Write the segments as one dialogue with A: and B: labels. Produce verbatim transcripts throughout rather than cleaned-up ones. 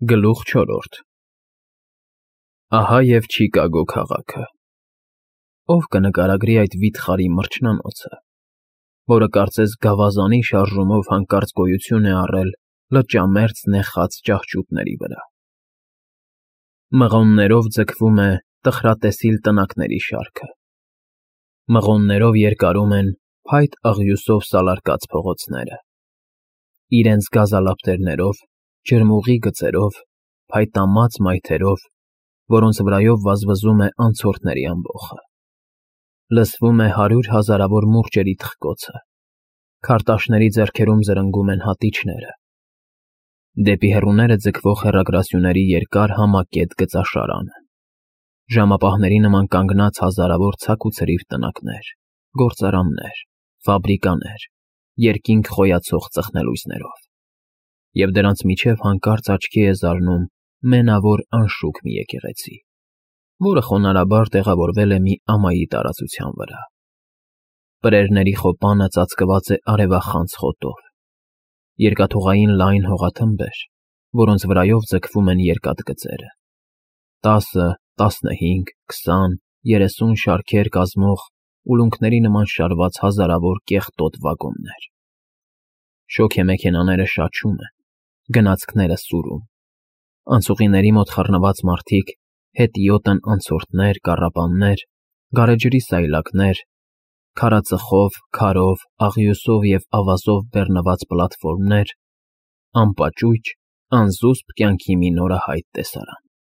A: Գլուխ չորրորդ Ահա և Չիկագո քաղաքը։ Ով կնկարագրի այդ վիթխարի մրջնանոցը, որը կարծես գավազանի շարժումով հանկարծ գոյություն է առել լճամերձ նեխած ճահճուտների վրա։ Մղոններով ձգվում է տխրատեսիլ տնակների շարքը։ Մղոններով երկարում են փայտ աղյուսով սալարկած փողոցները։ Իրենց գազալապտերներով, ջրմուղի գծերով, փայտամած մայթերով, որոնց վրայով վազվզում է անցորդների ամբոխը։ Լսվում է հարյուր հազարավոր մուրճերի թխկոցը, քարտաշների ձեռքերում զրնգում են հատիչները։ Դեպի հեռուները ձգվող հեռագրասյուների երկար համակետ գծաշարանը, ժամապահների նման կանգնած հազարավոր ցակ ու ցրիվ տնակներ, գործարաններ, ֆաբրիկաներ, երկինք խոյացող ծխնելույսներով, և դրանց միջև հանկարծ աչքի է զարնում մենավոր անշուք մի եկեղեցի, որը խոնարհաբար տեղավորվել է մի ամայի տարածության վրա։ Պրերների խոպանը ծածկված է արևախանձ խոտով, երկաթուղային լայն հողաթմբեր, որոնց վրայով ձգվում են երկաթգծերը, տասը, տասնհինգ, քսան, երեսուն շարքեր կազմող ուլունքների նման շարված հազարավոր կեղտոտ վագոններ։ Շոգեմեքենաները շաչում են, գնացքները սուրում, անցուղիների մոտ խռնված մարդիկ հետիոտ են անցորդներ, կառապաններ, գարեջրի սայլակներ, քարածխով, քարով, աղյուսով և ավազով բեռնված պլատֆորմներ, անպաճույճ, անզուսպ կյանքի մի նորահայտ տեսարան։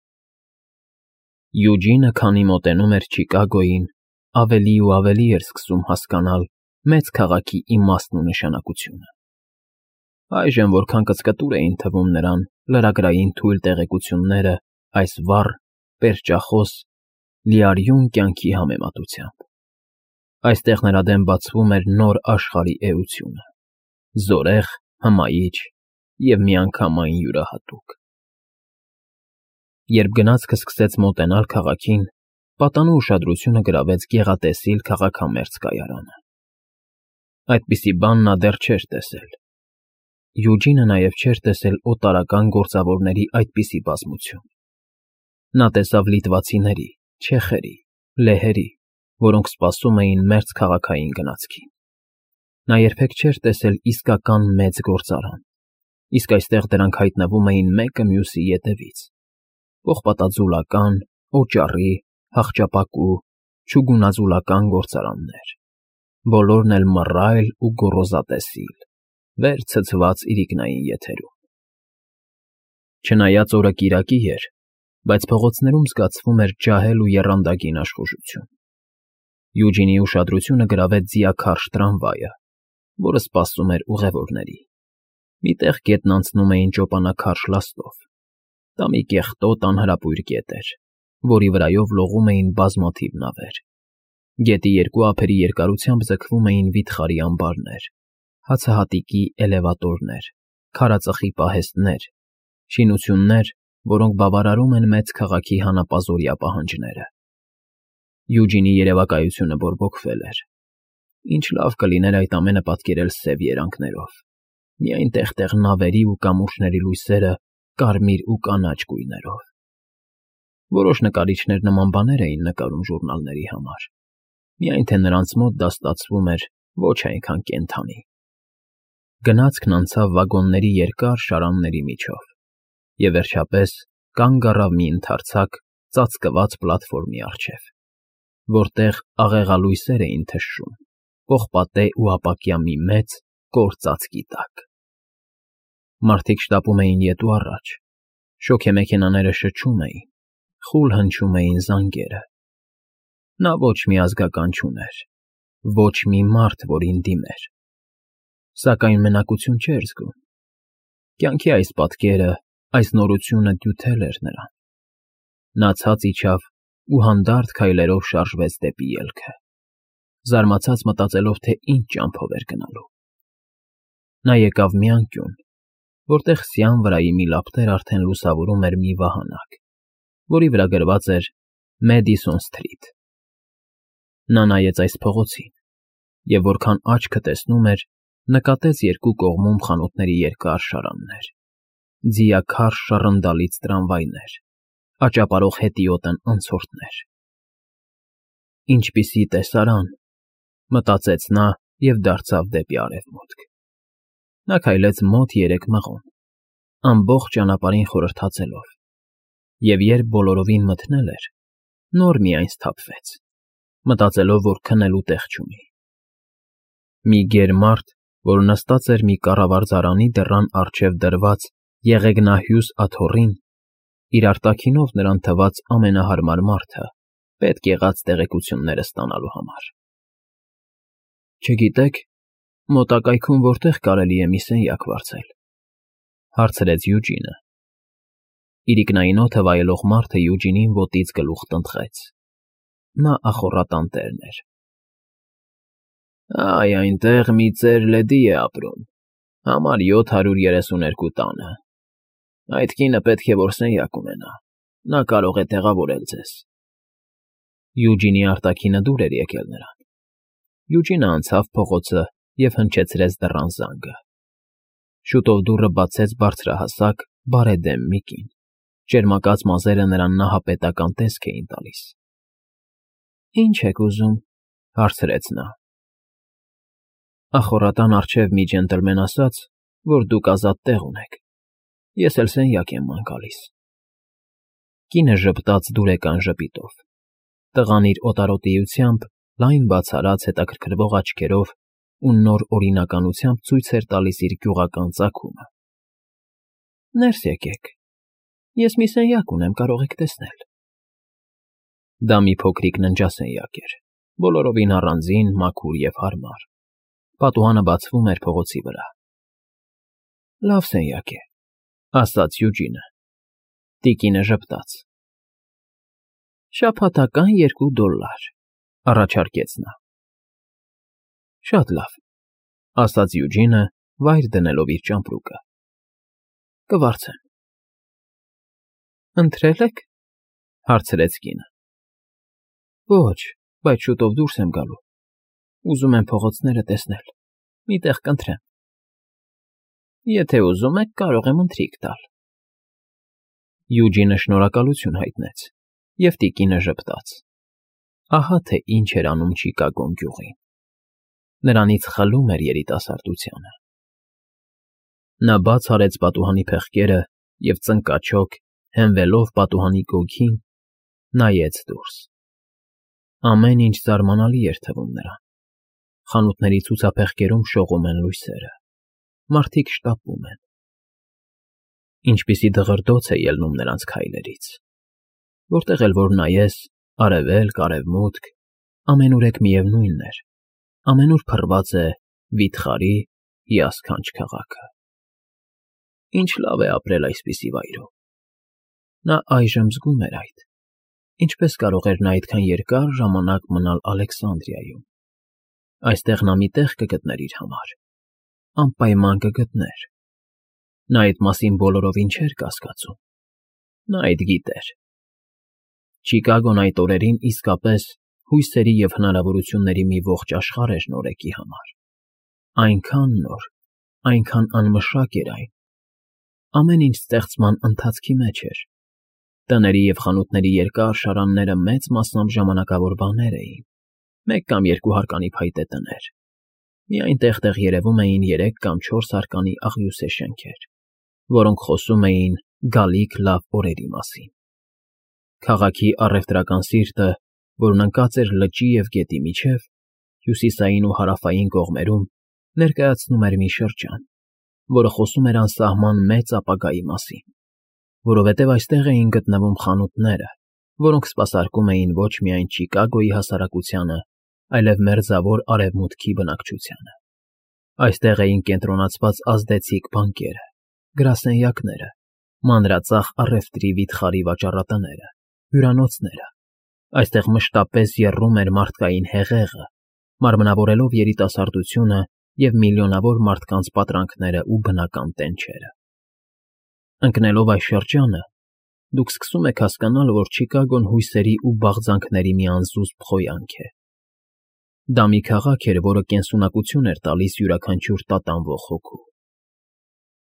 A: Յուջինը, քանի մոտենում էր Չիկագոյին, ավելի ու ավելի էր սկսում հասկանալ մեծ քաղաքի իմաստն ու նշանակությունը։ Այժմ որքան կծկտուր էին թվում նրան լրագրային թույլ տեղեկությունները այս վառ, պերճախոս, լիարյուն կյանքի համեմատությամբ։ Այստեղ նրա դեմ բացվում էր նոր աշխարհի էությունը, զորեղ, հմայիչ և միանգամայն յուրահատուկ։ Երբ գնացքը սկսեց մոտենալ քաղաքին, պատանու ուշադրությունը գրավեց գեղատեսիլ քաղաքամերձ կայարանը։ Այդպիսի բան նա դեռ չէր տեսել։ Յուջինը նաև չէր տեսել օտարական գործավորների այդպիսի բազմություն։ Նա տեսավ լիտվացիների, չեխերի, լեհերի, որոնք սպասում էին մերձ քաղաքային գնացքին։ Նա երբեք չէր տեսել իսկական մեծ գործարան, իսկ այստեղ դրանք հայտնվում էին մեկը մյուսի ետևից՝ պողպատաձուլական, օճառի, հախճապակու, չուգունաձուլական գործարաններ, բոլորն էլ մռայլ ու գոռոզատեսիլ, վեր ցցված իրիկնային եթերում։ Չնայած օրը կիրակի էր, բայց փողոցներում զգացվում էր ջահել ու եռանդագին աշխուժություն։ Յուջինի ուշադրությունը գրավեց ձիաքարշ տրամվայը, որը սպասում էր ուղևորների։ Մի տեղ գետն անցնում էին ճոպանակարշ լաստով։ Դա մի կեղտոտ անհրապույր գետ էր, որի վրայով լողում էին բազմաթիվ նավեր։ Գետի երկու ափերի երկարությամբ ձգվում էին վիթխարի ամբարներ, հացահատիկի էլևատորներ, քարածխի պահեստներ, շինություններ, որոնք բավարարում են մեծ քաղաքի հանապազօրյա պահանջները։ Յուջինի երևակայությունը բորբոքվել էր։ Ինչ լավ կլիներ այդ ամենը պատկերել սև երանգներով, միայն տեղ֊տեղ նավերի ու կամուրջների լույսերը կարմիր ու կանաչ գույներով։ Որոշ նկարիչներ նման բաներ էին նկարում ժուրնալների համար, միայն թե նրանց մոտ դա ստացվում էր ոչ այնքան կենդանի։ Գնացքն անցավ վագոնների երկար շարանների միջով և, վերջապես, կանգ առավ մի ընդարձակ, ծածկված պլատֆորմի առջև, որտեղ աղեղալույսեր էին թշում պողպատե ու ապակյա մի մեծ, կոր ծածկի տակ։ Մարդիկ շտապում էին ետ ու առաջ, շոգեմեքենաները շչում էին, խուլ հնչում էին զանգերը։ Նա ոչ մի ազգական չուներ, ոչ մի մարդ, որին դիմեր, սակայն մենակություն չէր զգում։ Կյանքի այս պատկերը, այս նորությունը դյութել էր նրան։ Նա ցած իջավ ու հանդարտ քայլերով շարժվեց դեպի ելքը, զարմացած մտածելով, թե ինչ ճամփով էր գնալու։ Նա եկավ մի անկյուն, որտեղ սյան վրայի մի լապտեր արդեն լուսավորում էր մի վահանակ, որի վրա գրված էր Մեդիսոն Սթրիթ։ Նա նայեց այս փողոցին և, որքան աչքը տեսնում էր, նկատեց երկու կողմում խանութների երկար շարաններ, ձիաքարշ շռնդալից տրամվայներ, աճապարող հետիոտն անցորդներ։ Ինչպիսի տեսարան, մտածեց նա և դարձավ դեպի արևմուտք։ Նա քայլեց մոտ երեք մղոն, ամբողջ ճանապարհին խորհրդածելով, և երբ բոլորովին մթնել էր, նոր միայն սթափվեց, մտածելով, որ քնելու տեղ չունի։ Մի գեր մարդ, որ նստած էր մի կառավարձարանի դռան առջև դրված եղեգնահյուս աթոռին, իր արտաքինով նրան թվաց ամենահարմար մարդը պետք եղած տեղեկությունները ստանալու համար։ ֊ Չգիտեք, մոտակայքում որտե՞ղ կարելի է մի սենյակ վարձել,֊ հարցրեց Յուջինը։ Իրիկնային օդը վայելող մարդը Յուջինին ոտից գլուխ տնտղեց։ Նա ախոռատան տերն էր։ ֊ Այ այնտեղ մի ծեր լեդի է ապրում, համար յոթ հարյուր երեսուներկու տանը։ Այդ կինը պետք է որ սենյակ ունենա, նա կարող է տեղավորել ձեզ։ Յուջինի արտաքինը դուր էր եկել նրան։ Յուջինը անցավ փողոցը և հնչեցրեց դռան զանգը։ Շուտով դուռը բացեց բարձրահասակ, բարեդեմ մի կին, ճերմակած մազերը նրան նահապետական տեսք էին տալիս։ ֊ Ի՞նչ եք ուզում,֊ հարցրեց նա։ Ախոռատան առջև մի ջենտլմեն ասաց, որ դուք ազատ տեղ ունեք, ես էլ սենյակ եմ ման գալիս։ Կինը ժպտաց դուրեկան ժպիտով։ Տղան իր օտարոտիությամբ, լայն բացառած հետաքրքրվող աչքերով ու նոր օրինականությամբ ցույց էր տալիս իր գյուղական ծագումը։ ֊ Ներս եկեք, ես մի սենյակ ունեմ, կարող եք տեսնել։ Դա մի փոքրիկ ննջասենյակ էր, բոլորովին առանձին, մաքուր և հարմար։ Պատուհանը բացվում էր փողոցի վրա։ ֊ Լավ սենյակ է,֊ ասաց Յուջինը։ Տիկինը ժպտաց։ ֊ Շաբաթական երկու դոլլար,֊ առաջարկեց նա։ ֊ Շատ լավ,֊ ասաց Յուջինը, վայր դնելով իր ճամպրուկը։ ֊ Կվարձեմ։ ֊ Ընթրել եք,֊ հարցրեց կինը։ ֊ Ոչ, բայց շուտով դուրս եմ գալու, ուզում եմ փողոցները տեսնել, մի տեղ կընտրեմ։ ֊ Եթե ուզում եք, կարող եմ ընթրիք տալ։ Յուջինը շնորհակալություն հայտնեց, և տիկինը ժպտաց։ Ահա թե ինչ էր անում Չիկագոն գյուղին։ Նրանից խլում էր երիտասարդությանը։ Նա բաց արեց պատուհանի փեղկերը և ծնկաչոք, հենվելով պատուհանի գոգին, նայեց դուրս։ Ամեն ինչ զարմանալի էր թվում նրան։ Խանութների ցուցափեղկերում շողում են լույսերը, մարդիկ շտապում են։ Ինչպիսի դղրդոց է ելնում նրանց քայլերից։ Որտեղ էլ որ նայես, արևելք, արևմուտք, ամենուրեք միևնույնն էր, ամենուր փռված է վիթխարի հիասքանչ քաղաքը։ Ինչ լավ է ապրել այսպիսի վայրում։ Նա այժմ զգում էր այդ, ինչպես կարող էր նա այդքան երկար ժամանակ մնալ Ալեքսանդրիայում։ Այստեղ նա մի տեղ կգտներ իր համար, անպայման կգտներ։ Նա այդ մասին բոլորովին չէր կասկածում։ Նա այդ գիտեր։ Չիկագոն այդ օրերին իսկապես հույսերի և հնարավորությունների մի ողջ աշխարհ էր նորեկի համար։ Այնքան նոր, այնքան անմշակ էր այն։ Ամեն ինչ ստեղծման ընթացքի մեջ էր։ Տների և խանութների երկար շարանները մեծ մասամբ ժամանակավոր բաներ էին, մեկ կամ երկու հարկանի փայտե տներ։ Միայն տեղ֊տեղ երևում էին երեք կամ չորս հարկանի աղյուսե շենքեր, որոնք խոսում էին գալիք լավ օրերի մասին։ Քաղաքի առևտրական սիրտը, որն ընկած էր լճի և գետի միջև, հյուսիսային ու հարավային կողմերում, ներկայացնում էր մի շրջան, որը խոսում էր անսահման մեծ ապագայի մասին, որովհետև այստեղ էին գտնվում խանութները, որոնք սպասարկում էին ոչ միայն Չիկագոյի հասարակությանը, այլև Մերձավոր Արևմուտքի բնակչությանը։ Այստեղ էին կենտրոնացված ազդեցիկ բանկերը, գրասենյակները, մանրածախ առևտրի վիթխարի վաճառատները, հյուրանոցները։ Այստեղ մշտապես եռում էր մարդկային հեղեղը, մարմնավորելով երիտասարդությունը և միլիոնավոր մարդկանց պատրանքները ու բնական տենչերը։ Ընկնելով այս շրջանը, դուք սկսում եք հասկանալ, որ Չիկագոն հույսերի ու բաղձանքների մի անզուսպ խոյանք է։ Դա մի քաղաք էր, որը կենսունակություն էր տալիս յուրաքանչյուր տատանվող հոգու։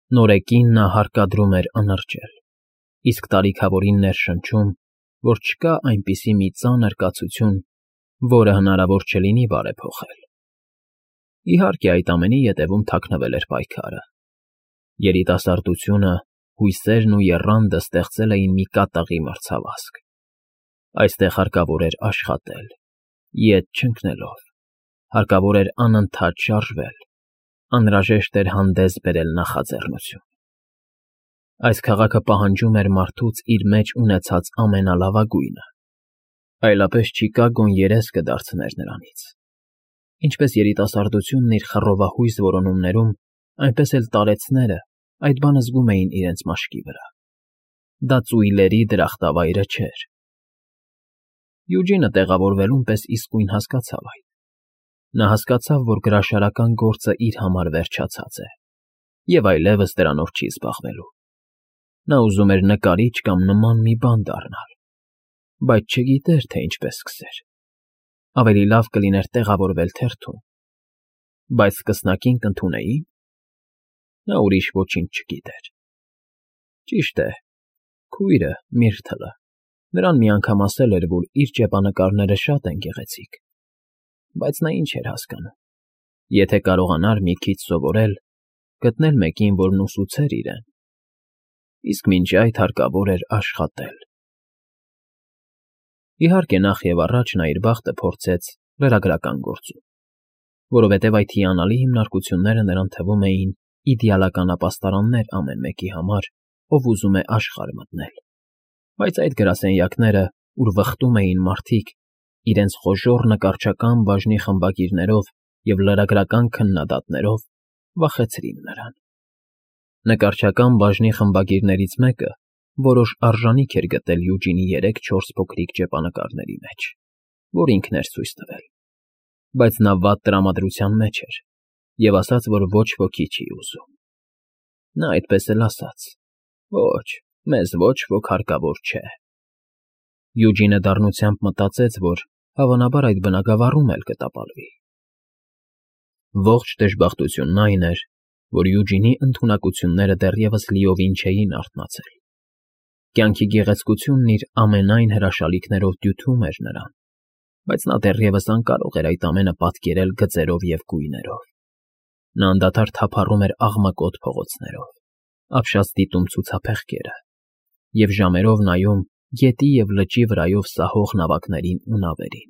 A: Նորեկին նա հարկադրում էր անրջել, իսկ տարիքավորին ներշնչում, որ չկա այնպիսի մի ծանր կացություն, որը հնարավոր չլինի բարեփոխել։ Իհարկե, այդ ամենի ետևում թաքնվել էր պայքարը։ Երիտասարդությունը, հույսերն ու եռանդը ստեղծել էին մի կատաղի մրցավազք։ Այստեղ հարկավոր էր աշխատել, ետ չընկնելով, հարկավոր էր անընդհատ շարժվել, անհրաժեշտ էր հանդես բերել նախաձեռնություն։ Այս քաղաքը պահանջում էր մարդուց իր մեջ ունեցած ամենալավագույնը, այլապես Չիկագոն երես կդարձներ նրանից։ Ինչպես երիտասարդությունն իր խռովահույս որոնումներում, այնպես էլ տարեցները այդ բանը զգում էին իրենց մաշկի վրա։ Դա ծույլերի դրախտավայրը չէր։ Յուջինը տեղավորվելուն պես իսկույն հասկացավ այդ։ Նա հասկացավ, որ գրաշարական գործը իր համար վերջացած է, և այլևս դրանով չի զբաղվելու։ Նա ուզում էր նկարիչ կամ նման մի բան դառնալ, բայց չգիտեր, թե ինչպես սկսեր։ Ավելի լավ կլիներ տեղավորվել թերթում, բայց սկսնակին կընդունեի՞ն։ Նա ուրիշ ոչինչ չգիտեր։ Ճիշտ է, քույրը՝ Միրթլը, նրան մի անգամ ասել էր, որ իր ճեպանկարները շատ են գեղեցիկ, բայց նա ինչ էր հասկանում։ Եթե կարողանար մի քիչ սովորել, գտնել մեկին, որն ուսուցեր իրեն, իսկ մինչ այդ հարկավոր էր աշխատել։ Իհարկե, նախ և առաջ նա իր բախտը փորձեց լրագրական գործում, որովհետև այդ հիանալի հիմնարկությունները նրան թվում էին իդեալական ապաստարաններ ամեն մեկի համար, ով ուզում է աշխարհ մտնել, բայց այդ գրասենյակները, ուր վխտում էին մարդիկ, իրենց խոժոռ նկարչական բաժնի խմբագիրներով և լրագրական քննադատներով, վախեցրին նրան։ Նկարչական բաժնի խմբագիրներից մեկը որոշ արժանիք էր գտել Յուջինի երեք֊չորս փոքրիկ ճեպանկարների մեջ, որ ինքն էր ցույց տվել, բայց նա վատ տրամադրության մեջ էր և ասաց, որ ոչ ոքի չի ուզում։ Նա այդպես էլ ասաց. «Ոչ, մեզ ոչ ոք հարկավոր չէ»։ Յուջինը դառնությամբ մտածեց, որ հավանաբար այդ բնագավառում էլ կտապալվի։ Ողջ դժբախտությունն այն էր, որ Յուջինի ընդունակությունները դեռևս լիովին չէին արթնացել։ Կյանքի գեղեցկությունն իր ամենայն հրաշալիքներով դյութում էր նրան, բայց նա դեռևս անկարող էր այդ ամենը պատկերել գծերով և գույներով։ Նա անդադար թափառում էր աղմկոտ փողոցներով, ապշած դիտում ցուցափեղկերը և ժամերով նայում գետի և լճի վրայով սահող նավակներին ու նավերին։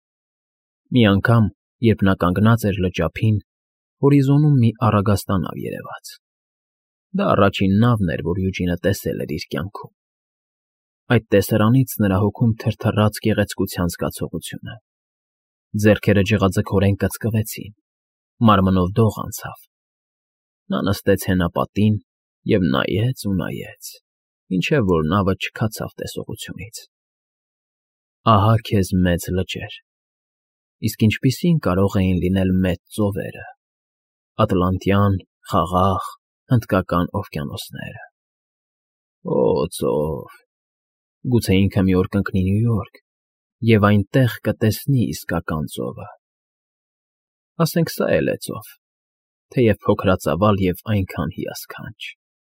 A: Մի անգամ, երբ նա կանգնած էր լճափին, հորիզոնում մի առագաստանավ երևաց։ Դա առաջին նավն էր, որ Յուջինը տեսել էր իր կյանքում։ Այդ տեսարանից նրա հոգում թրթռաց գեղեցկության զգացողությունը։ Ձեռքերը ջղաձգորեն կծկվեցին, մարմնով դող անցավ։ Նա նստեց հենապատին և նայեց ու նայեց, մինչև որ նավը չքացավ տեսողությունից։ Ահա քեզ մեծ լճեր, իսկ ինչպիսի՞ն կարող էին լինել մեծ ծովերը՝ Ատլանտյան, Խաղաղ, Հնդկական օվկիանոսները։ Օ, ծով, գուցե ինքը մի օր կընկնի Նյու Յորք և այնտեղ կտեսնի իսկական ծովը։ Ասենք սա էլ է ծով, թեև փոքրածավալ և այնքան հիասքանչ։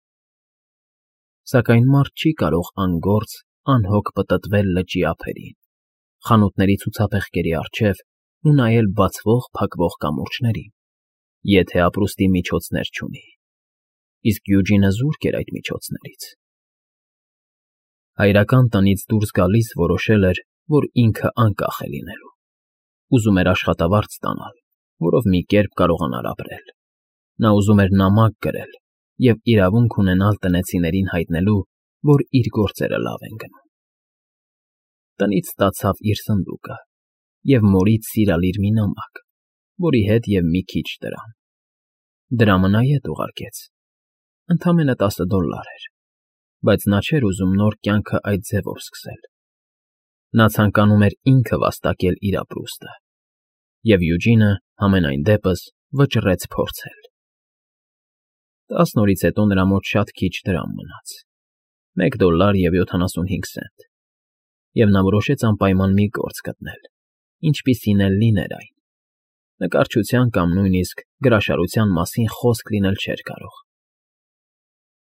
A: Սակայն մարդ չի կարող անգործ, անհոգ պտտվել լճի ափերին, խանութների ցուցափեղկերի առջև ու նայել բացվող֊փակվող կամուրջներին, եթե ապրուստի միջոցներ չունի, իսկ Յուջինը զուրկ էր այդ միջոցներից։ Հայրական տնից դուրս գալիս որոշել էր, որ ինքը անկախ է լինելու։ Ուզում էր աշխատավարձ ստանալ, որով մի կերպ կարողանար ապրել։ Նա ուզում էր նամակ գրել և իրավունք ունենալ տնեցիներին հայտնելու, որ իր գործերը լավ են գնում։ Տնից ստացավ իր սնդուկը և մորից սիրալիր մի նամակ, որի հետ և մի քիչ դրամ։ Դրամը նա ետ ուղարկեց, ընդամենը տասը դոլլար էր, բայց նա չէր ուզում նոր կյանքը այդ ձևով սկսել։ Նա ցանկանում էր ինքը վաստակել իր ապրուստը, և Յուջինը, համենայն դեպս, վճռեց փորձել։ Տասն օրից հետո նրա մոտ շատ քիչ դրամ մնաց՝ մեկ դոլլար և յոթանասունհինգ սենտ, և նա որոշեց անպայման մի գործ գտնել, ինչպիսին էլ լիներ այն։ Նկարչության կամ նույնիսկ գրաշարության մասին խոսք լինել չէր կարող։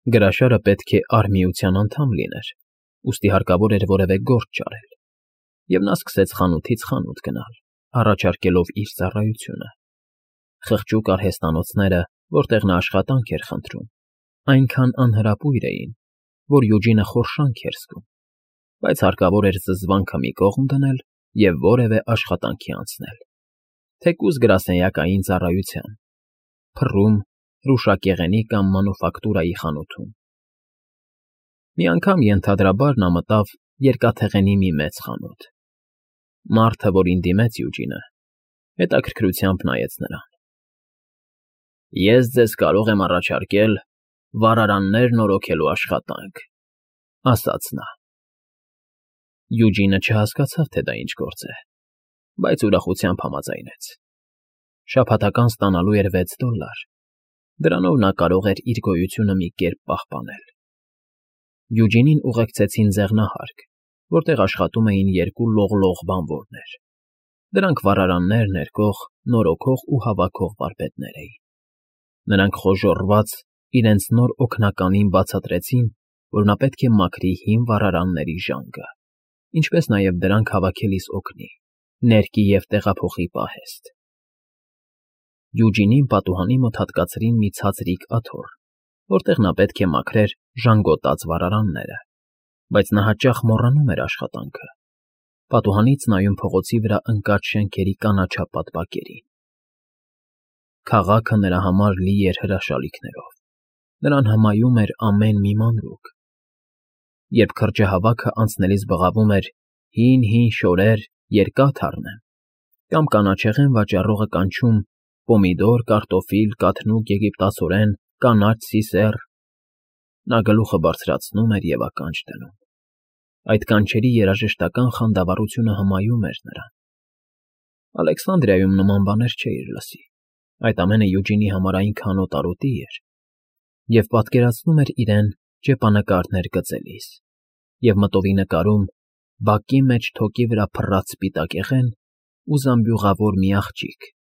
A: Գրաշարը պետք է արհմիության անդամ լիներ, ուստի հարկավոր էր որևէ գործ չարել, և նա սկսեց խանութից խանութ գնալ, առաջարկելով իր ծառայությունը։ Խղճուկ արհեստանոցները, որտեղ նա աշխատանք էր խնդրում, այնքան անհրապույր էին, որ Յուջինը խորշանք էր զգում, բայց հարկավոր էր զզվանքը մի կողմ դնել և որևէ աշխատանքի անցնել, թեկուզ գրասենյակային ծառայության, փռում, հրուշակեղենի կամ մանուֆակտուրայի խանութում։ Մի անգամ ենթադրաբար նա մտավ երկաթեղենի մի մեծ խանութ։ Մարդը, որին դիմեց Յուջինը, հետաքրքրությամբ նայեց նրան։ «Ես ձեզ կարող եմ առաջարկել վառարաններ նորոգելու աշխատանք», ֊ ասաց նա։ Յուջինը չհասկացավ, թե դա ինչ գործ է, բայց ուրախությամբ համաձայնեց։ Շաբաթական ստանալու էր վեց դոլլար, դրանով նա կարող էր իր գոյությունը մի կերպ պահպանել։ Յուջինին ուղեկցեցին ձեղնահարկ, որտեղ աշխատում էին երկու լողլող բանվորներ։ Դրանք վառարաններ ներկող, նորոգող ու հավաքող վարպետներ էին։ Նրանք խոժոռված, իրենց նոր օգնականին բացատրեցին, որ նա պետք է մաքրի հին վառարանների ժանգը, ինչպես նաև դրանք հավաքելիս օգնի, ներկի և տեղափոխի պահեստ։ Յուջինին պատուհանի մոտ հատկացրին մի ցածրիկ աթոռ, որտեղ նա պետք է մաքրեր ժանգոտած վառարանները, բայց նա հաճախ մոռանում էր աշխատանքը, պատուհանից նայում փողոցի վրա ընկած շենքերի կանաչապատ բակերին։ Քաղաքը նրա համար լի էր հրաշալիքներով, նրան հմայում էր ամեն մի մանրուք։ Երբ քրջահավաքը անցնելիս բղավում էր «Հին֊հին շորեր, երկաթ առնեմ», կամ կանաչեղեն վաճառողը կանչում «Պոմիդոր, կարտոֆիլ, կաթնուկ, եգիպտացորեն, կանաչ սիսեռ», նա գլուխը բարձրացնում էր և ականջ դնում։ Այդ կանչերի երաժշտական խանդավառությունը հմայում էր նրան։ Ալեքսանդրիայում նման բաներ չէիր լսի, այդ ամենը Յուջինի համար այնքան օտարոտի էր, և պատկերացնում էր իրեն ճեպանկարներ գծելիս, և մտովի նկարում բակի մեջ թոկի վրա փռած սպիտակեղեն ու զամբյուղավոր մի աղջիկ,